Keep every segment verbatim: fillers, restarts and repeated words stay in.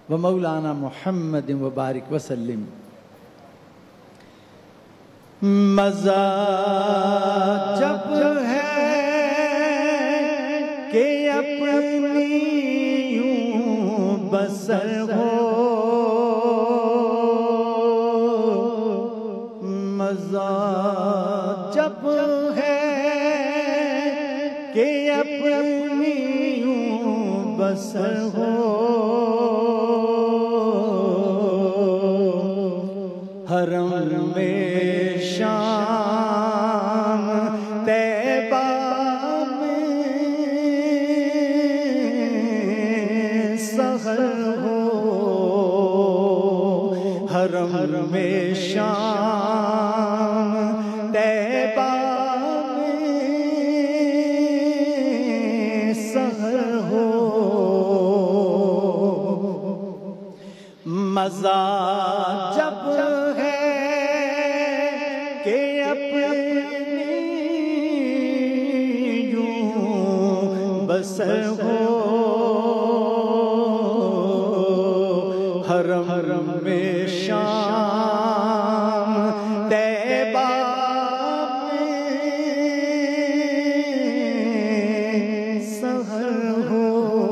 و مولانا محمد وبارک وسلم۔ مزہ جب ہے کہ اپنی یوں بسر ہو، مزہ جب ہے کہ اپنی یوں بسر ہو، حرم میں شام طیبہ میں سحر ہو، حرم میں شام طیبہ میں سحر ہو، مزہ جب ہے کہ اپنی یوں بسر ہو، حرم میں شام طیبہ میں سحر ہو،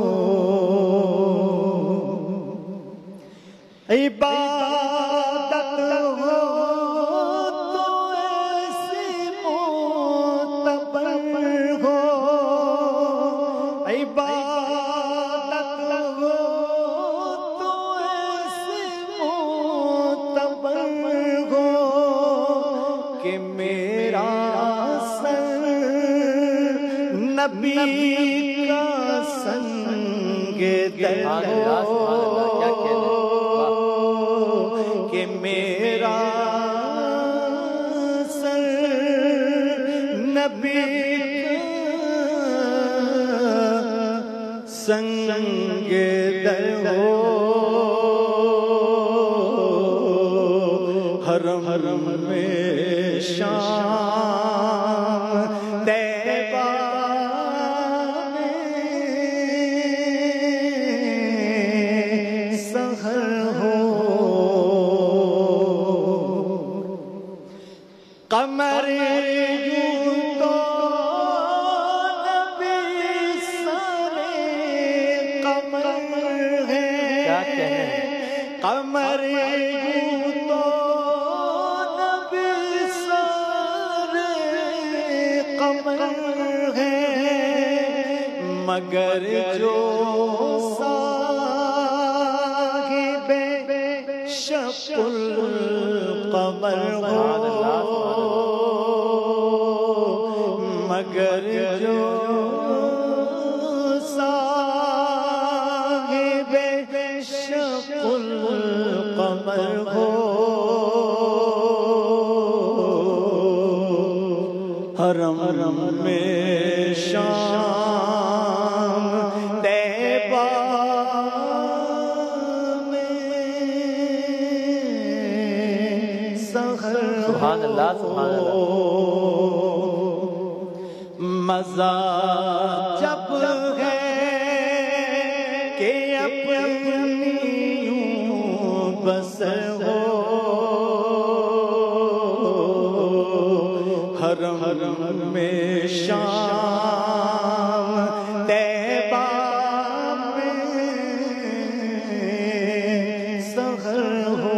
عبادت ہو تو ایسی معتبر ہو، عبادت ہو تو ایسی معتبر ہو کہ میرا سر نبی کا سنگ دل ہو، کہ میرا سر نبی کا سنگ دل ہو، حرم میں شام طیبہ میں سحر ہو، قمر یوں تو نبی سارے قمر ہے، قمر یوں تو نبی سارے قمر ہے، مگر جو صاحب شق القمر ہو، مگر جو صاحب شق القمر ہو، حرم میں شام طیبہ میں سحر ہو، سبحان اللہ سبحان اللہ۔ مزہ جب ہے کہ اپنی یوں بسر ہو، حرم میں شام طیبہ میں سحر ہو،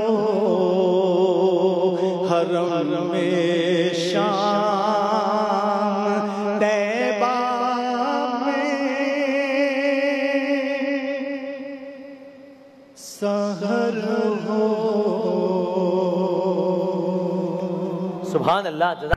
حرم میں شام طیبہ میں سحر ہو، سبحان اللہ۔